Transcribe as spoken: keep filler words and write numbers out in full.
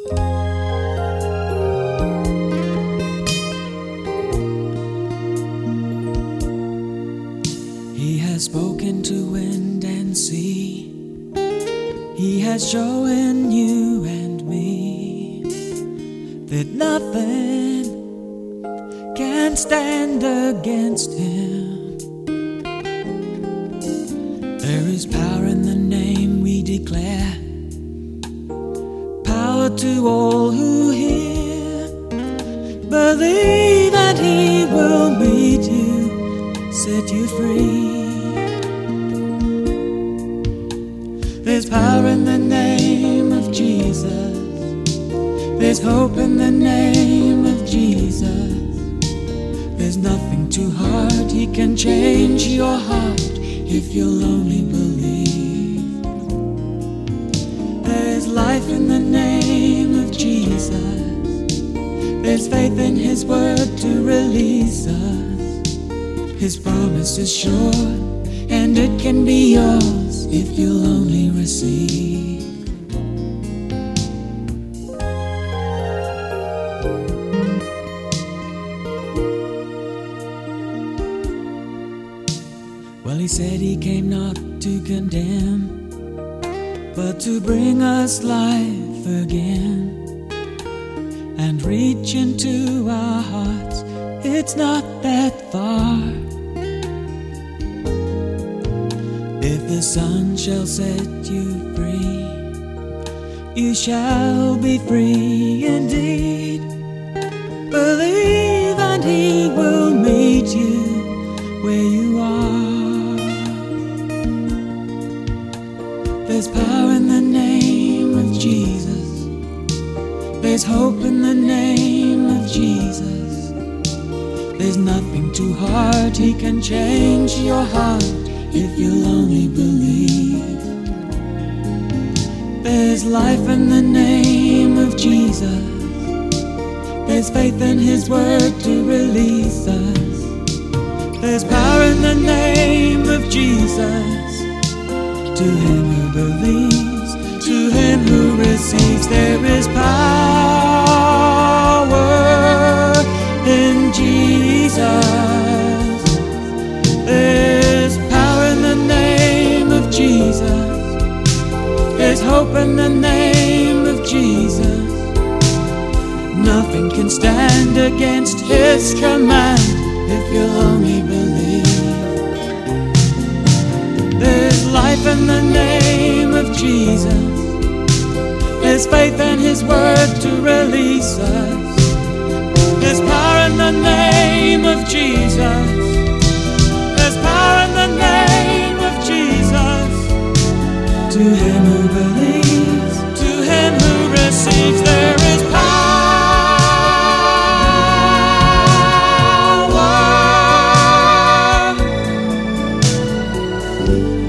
He has spoken to wind and sea. He has shown you and me that nothing can stand against him. There is power in the name we declare, power to all who hear. Believe and he will meet you, set you free. There's power in the name of Jesus. There's hope in the name of Jesus. There's nothing too hard. He can change your heart if you'll only believe. There's life in the name of Jesus. There's faith in his word to release us. His promise is sure, and it can be yours if you'll only receive. Well, he said he came not to condemn, but to bring us life again. And reach into our hearts, it's not that far. If the Son shall set you free, you shall be free indeed. Believe and he will meet you where you are. There's power in the name of Jesus. There's hope in the name of Jesus. There's nothing too hard. He can change your heart if you'll only believe. There's life in the name of Jesus. There's faith in his word to release us. There's power in the name of Jesus. To him who believes, to him who receives, there is power in Jesus. There's power in the name of Jesus. There's hope in the name of Jesus. Nothing can stand against his command if you'll only believe. There's life in the name of Jesus. There's faith in his word to release us. There's power in the name of Jesus. There's power in the name of Jesus. To him who believes, to him who receives, there is power. Thank you.